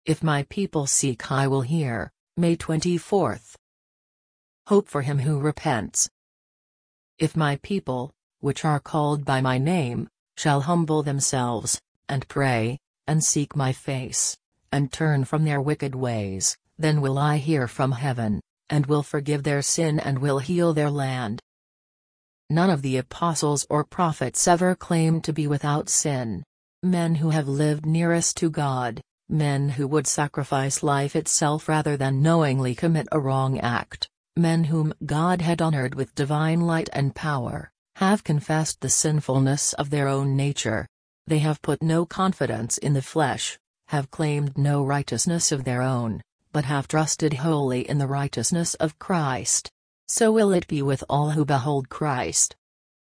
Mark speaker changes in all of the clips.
Speaker 1: If my people seek, I will hear. May 24th. Hope for him who repents. If my people, which are called by my name, shall humble themselves, and pray, and seek my face, and turn from their wicked ways, then will I hear from heaven, and will forgive their sin and will heal their land. None of the apostles or prophets ever claimed to be without sin. Men who have lived nearest to God, men who would sacrifice life itself rather than knowingly commit a wrong act, men whom God had honored with divine light and power, have confessed the sinfulness of their own nature. They have put no confidence in the flesh, have claimed no righteousness of their own, but have trusted wholly in the righteousness of Christ. So will it be with all who behold Christ.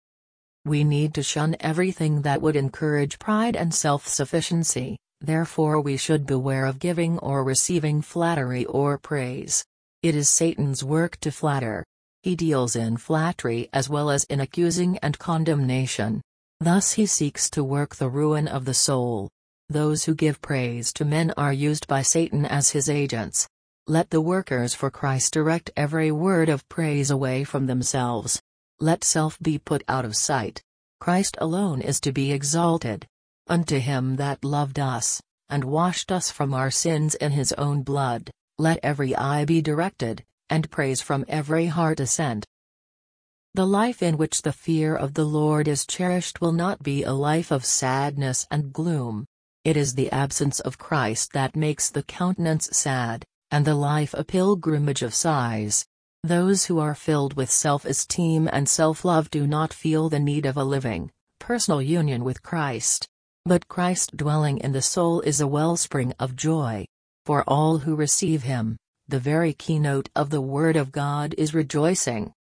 Speaker 1: We need to shun everything that would encourage pride and self-sufficiency, therefore we should beware of giving or receiving flattery or praise. It is Satan's work to flatter. He deals in flattery as well as in accusing and condemnation. Thus he seeks to work the ruin of the soul. Those who give praise to men are used by Satan as his agents. Let the workers for Christ direct every word of praise away from themselves. Let self be put out of sight. Christ alone is to be exalted. Unto him that loved us, and washed us from our sins in his own blood, let every eye be directed, and praise from every heart ascend. The life in which the fear of the Lord is cherished will not be a life of sadness and gloom. It is the absence of Christ that makes the countenance sad, and the life a pilgrimage of sighs. Those who are filled with self-esteem and self-love do not feel the need of a living, personal union with Christ. But Christ dwelling in the soul is a wellspring of joy. For all who receive him, the very keynote of the Word of God is rejoicing.